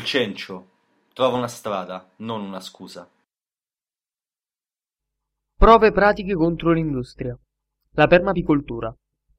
cencio trova una strada, non una scusa. Prove pratiche contro l'industria. La permapicoltura.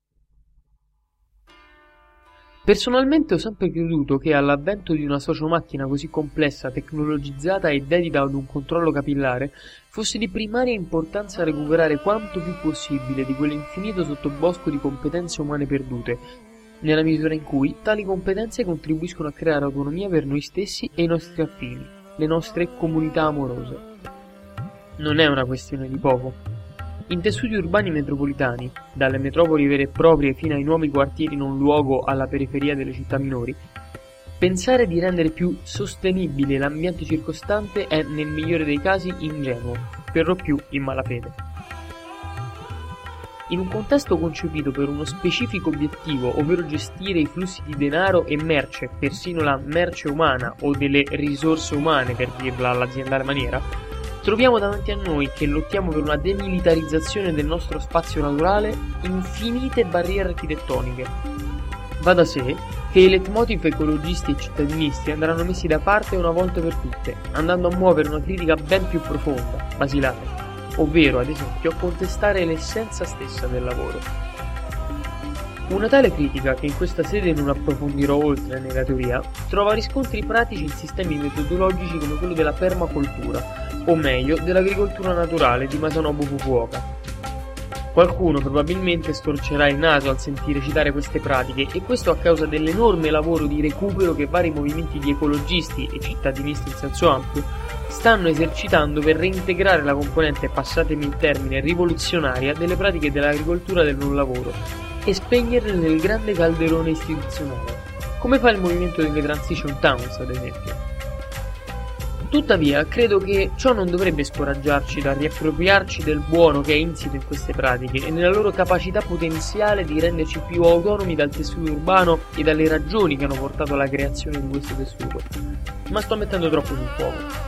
Personalmente ho sempre creduto che all'avvento di una sociomacchina così complessa, tecnologizzata e dedita ad un controllo capillare, fosse di primaria importanza recuperare quanto più possibile di quell'infinito sottobosco di competenze umane perdute, nella misura in cui tali competenze contribuiscono a creare autonomia per noi stessi e i nostri affini, le nostre comunità amorose. Non è una questione di poco. In tessuti urbani metropolitani, dalle metropoli vere e proprie fino ai nuovi quartieri non luogo alla periferia delle città minori, pensare di rendere più sostenibile l'ambiente circostante è, nel migliore dei casi, ingenuo, per lo più in malafede. In un contesto concepito per uno specifico obiettivo, ovvero gestire i flussi di denaro e merce, persino la merce umana o delle risorse umane, per dirla all'aziendale maniera, troviamo davanti a noi, che lottiamo per una demilitarizzazione del nostro spazio naturale, infinite barriere architettoniche. Va da sé che i leitmotiv ecologisti e cittadinisti andranno messi da parte una volta per tutte, andando a muovere una critica ben più profonda, basilare, ovvero, ad esempio, contestare l'essenza stessa del lavoro. Una tale critica, che in questa sede non approfondirò oltre nella teoria, trova riscontri pratici in sistemi metodologici come quello della permacultura, o meglio, dell'agricoltura naturale di Masanobu Fukuoka. Qualcuno probabilmente storcerà il naso al sentire citare queste pratiche, e questo a causa dell'enorme lavoro di recupero che vari movimenti di ecologisti e cittadinisti in senso ampio stanno esercitando per reintegrare la componente, passatemi il termine, rivoluzionaria delle pratiche dell'agricoltura del non lavoro e spegnerle nel grande calderone istituzionale, come fa il movimento delle transition towns, ad esempio. Tuttavia, credo che ciò non dovrebbe scoraggiarci dal riappropriarci del buono che è insito in queste pratiche e nella loro capacità potenziale di renderci più autonomi dal tessuto urbano e dalle ragioni che hanno portato alla creazione di questo tessuto. Ma sto mettendo troppo sul fuoco.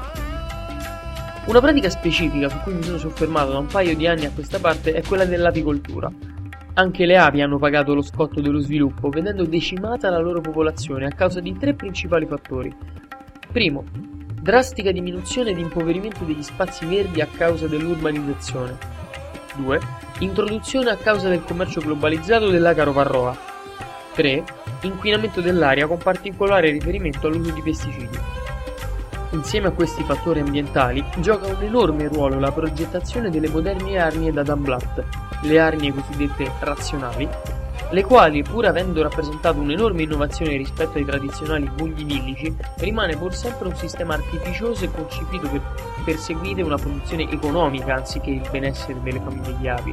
Una pratica specifica su cui mi sono soffermato da un paio di anni a questa parte è quella dell'apicoltura. Anche le api hanno pagato lo scotto dello sviluppo, vedendo decimata la loro popolazione a causa di 3 principali fattori. Primo, drastica diminuzione ed impoverimento degli spazi verdi a causa dell'urbanizzazione. 2. Introduzione a causa del commercio globalizzato dell'acaro varroa. 3. Inquinamento dell'aria con particolare riferimento all'uso di pesticidi. Insieme a questi fattori ambientali gioca un enorme ruolo la progettazione delle moderne arnie da Dunblatt, le arnie cosiddette razionali, le quali, pur avendo rappresentato un'enorme innovazione rispetto ai tradizionali funghi idillici, rimane pur sempre un sistema artificioso e concepito per perseguire una produzione economica anziché il benessere delle famiglie di api.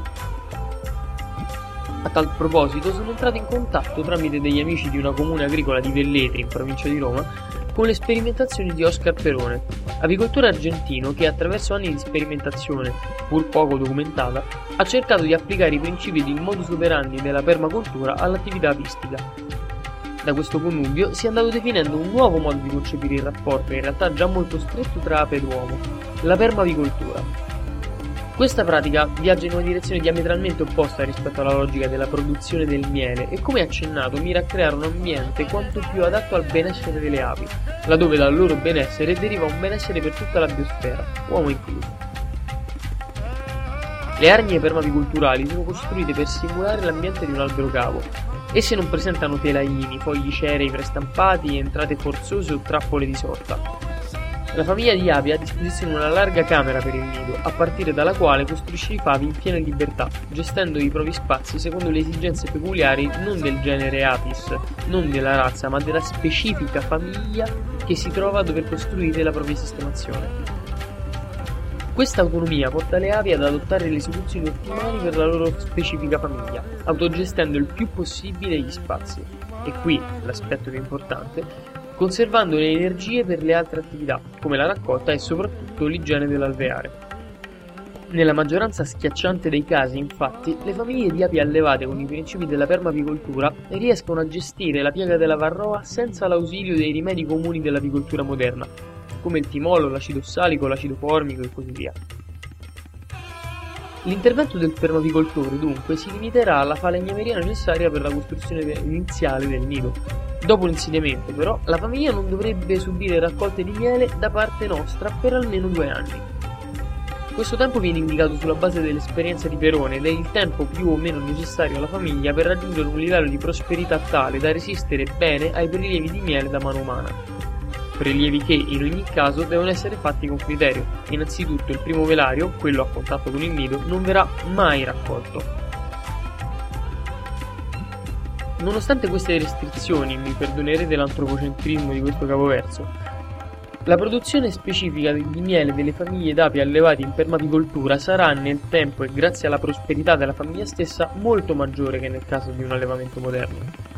A tal proposito sono entrato in contatto tramite degli amici di una comune agricola di Velletri, in provincia di Roma, con le sperimentazioni di Oscar Perone, apicoltore argentino che attraverso anni di sperimentazione, pur poco documentata, ha cercato di applicare i principi di modus operandi della permacultura all'attività apistica. Da questo connubio si è andato definendo un nuovo modo di concepire il rapporto, in realtà già molto stretto, tra ape ed uomo, la permavicoltura. Questa pratica viaggia in una direzione diametralmente opposta rispetto alla logica della produzione del miele e, come accennato, mira a creare un ambiente quanto più adatto al benessere delle api, laddove dal loro benessere deriva un benessere per tutta la biosfera, uomo incluso. Le arnie permavicolturali sono costruite per simulare l'ambiente di un albero cavo. Esse non presentano telaini, fogli cerei prestampati, entrate forzose o trappole di sorta. La famiglia di api ha a disposizione una larga camera per il nido, a partire dalla quale costruisce i favi in piena libertà, gestendo i propri spazi secondo le esigenze peculiari non del genere Apis, non della razza, ma della specifica famiglia che si trova a dover costruire la propria sistemazione. Questa autonomia porta le api ad adottare le soluzioni ottimali per la loro specifica famiglia, autogestendo il più possibile gli spazi. E qui l'aspetto più importante, conservando le energie per le altre attività, come la raccolta e soprattutto l'igiene dell'alveare. Nella maggioranza schiacciante dei casi, infatti, le famiglie di api allevate con i principi della permavicoltura riescono a gestire la piaga della varroa senza l'ausilio dei rimedi comuni dell'apicoltura moderna, come il timolo, l'acido ossalico, l'acido formico e così via. L'intervento del permavicoltore, dunque, si limiterà alla falegnameria necessaria per la costruzione iniziale del nido, Dopo l'insediamento, però, la famiglia non dovrebbe subire raccolte di miele da parte nostra per almeno 2 anni. Questo tempo viene indicato sulla base dell'esperienza di Perone ed è il tempo più o meno necessario alla famiglia per raggiungere un livello di prosperità tale da resistere bene ai prelievi di miele da mano umana. Prelievi che, in ogni caso, devono essere fatti con criterio. Innanzitutto il primo velario, quello a contatto con il nido, non verrà mai raccolto. Nonostante queste restrizioni, mi perdonerete l'antropocentrismo di questo capoverso, la produzione specifica di miele delle famiglie d'api allevate in permapicoltura sarà nel tempo e grazie alla prosperità della famiglia stessa molto maggiore che nel caso di un allevamento moderno.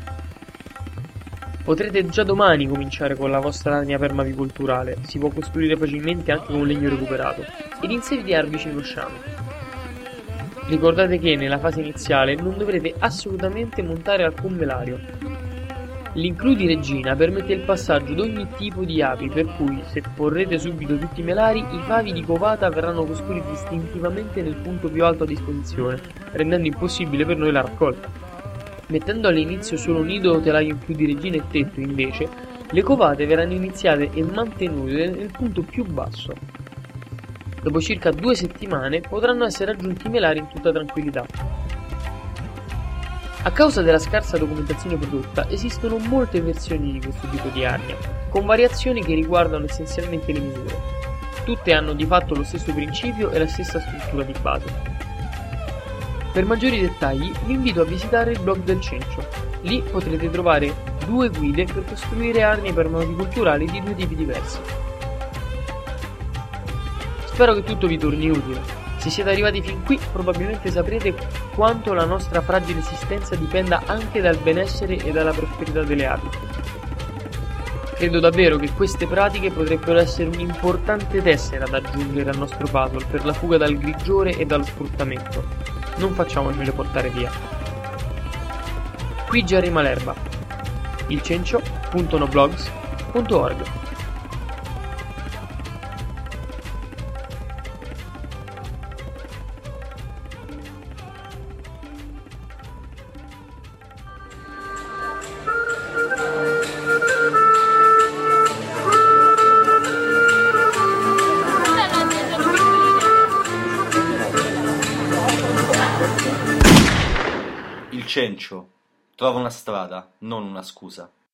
Potrete già domani cominciare con la vostra arnia permapicolturale, si può costruire facilmente anche con legno recuperato, ed insediare vicino sciame. Ricordate che nella fase iniziale non dovrete assolutamente montare alcun velario. L'includi regina permette il passaggio di ogni tipo di api, per cui se porrete subito tutti i melari, i favi di covata verranno costruiti istintivamente nel punto più alto a disposizione, rendendo impossibile per noi la raccolta. Mettendo all'inizio solo nido o telaio in più di regina e tetto, invece, le covate verranno iniziate e mantenute nel punto più basso. Dopo circa 2 settimane potranno essere aggiunti i melari in tutta tranquillità. A causa della scarsa documentazione prodotta, esistono molte versioni di questo tipo di arnia, con variazioni che riguardano essenzialmente le misure. Tutte hanno di fatto lo stesso principio e la stessa struttura di base. Per maggiori dettagli vi invito a visitare il blog del Cencio. Lì potrete trovare 2 guide per costruire arnie permaculturali di 2 tipi diversi. Spero che tutto vi torni utile. Se siete arrivati fin qui, probabilmente saprete quanto la nostra fragile esistenza dipenda anche dal benessere e dalla prosperità delle api. Credo davvero che queste pratiche potrebbero essere un'importante tessera da aggiungere al nostro puzzle per la fuga dal grigiore e dallo sfruttamento. Non facciamocele portare via. Qui già rima l'erba. ilcencio.noblogs.org. Il cencio trova una strada, non una scusa.